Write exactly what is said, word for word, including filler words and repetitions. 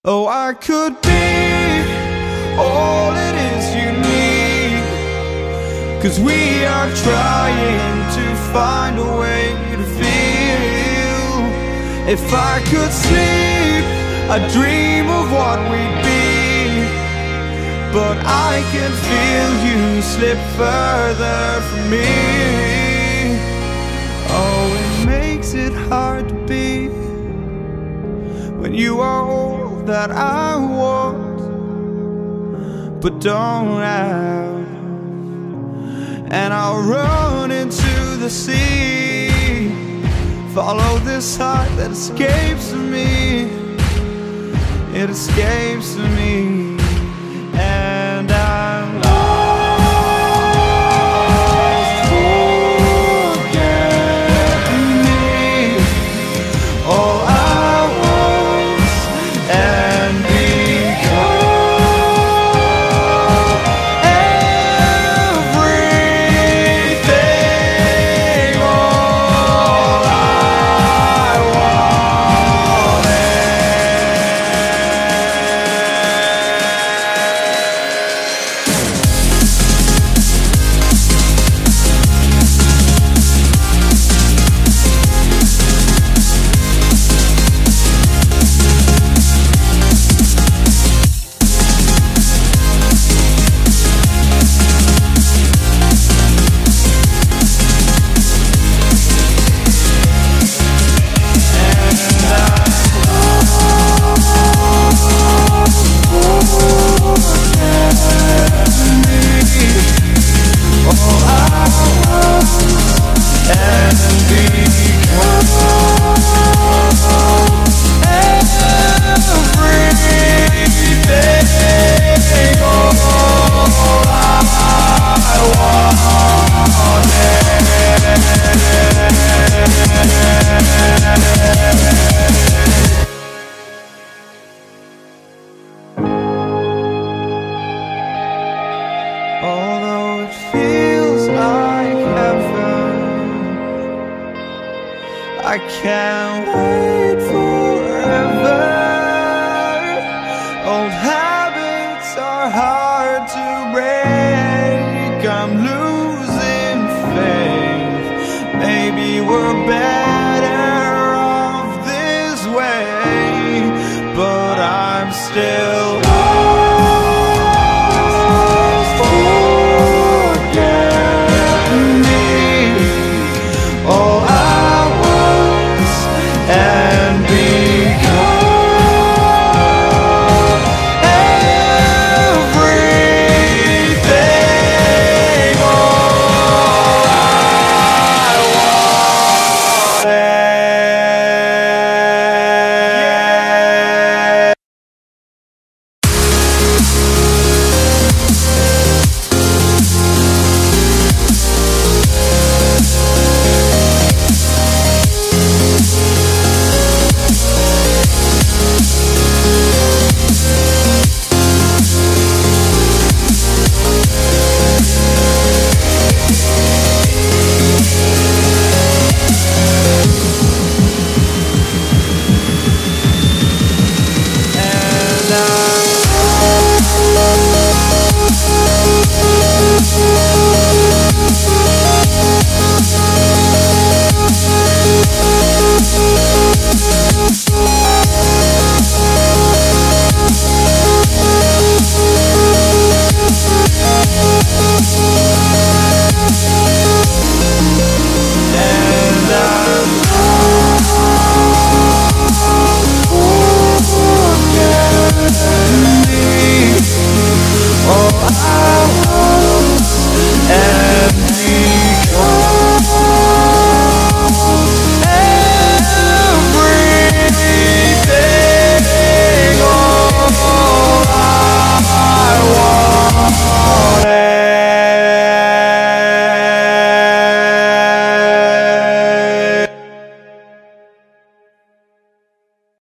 Oh, I could be all it is you need, 'cause we are trying to find a way to feel. If I could sleep, I'd dream of what we'd be, but I can feel you slip further from me. Oh, it makes it hard to be when you are all that I want but don't have. And I'll run into the sea, follow this heart that escapes me. It escapes me, and I'm lost. Forget me, all I was and become everything. All I Although it feels like heaven, I can't wait forever. Old habits are hard to break. I'm losing faith. Maybe we're better off this way, but I'm still